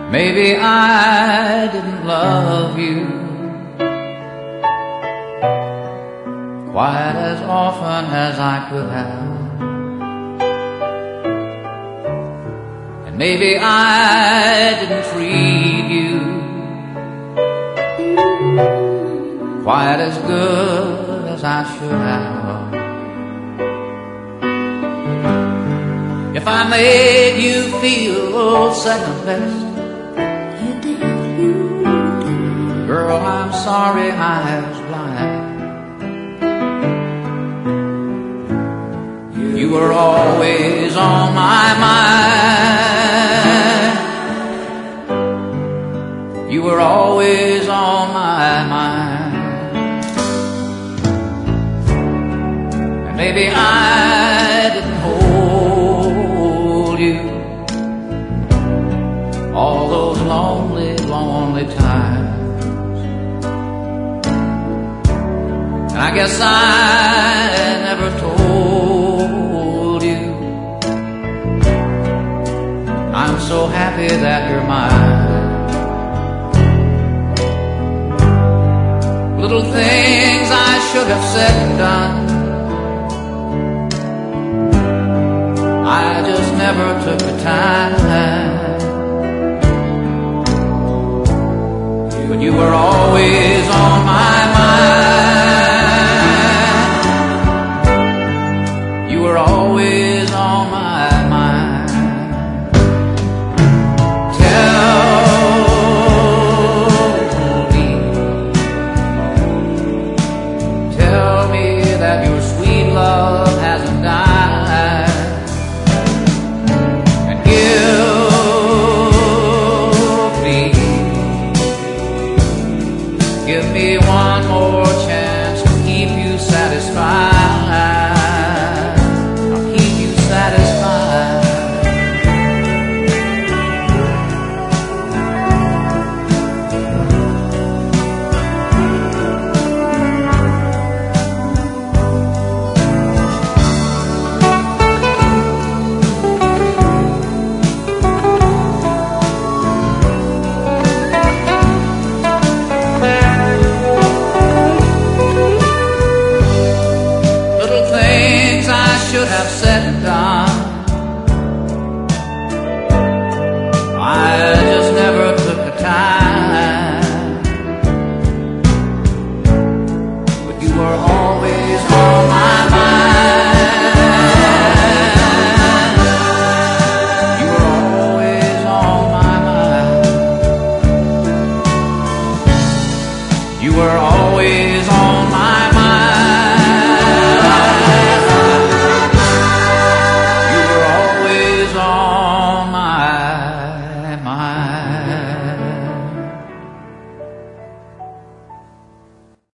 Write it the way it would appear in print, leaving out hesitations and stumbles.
Maybe I didn't love you quite as often as I could have, and maybe I didn't treat you quite as good as I should have. If I made you feel second best, girl, I'm sorry I was blind. You were always on my mind. You were always on my mind. And maybe I didn't hold you all those lonely, lonely times. I guess I never told you I'm so happy that you're mine. Little things I should have said and done, I just never took the time. But you were always on my mind. You were always on my mind. Tell me that your sweet love hasn't died, and give me one more chance to keep you satisfied. Should have said and done, I just never took the time. But you were always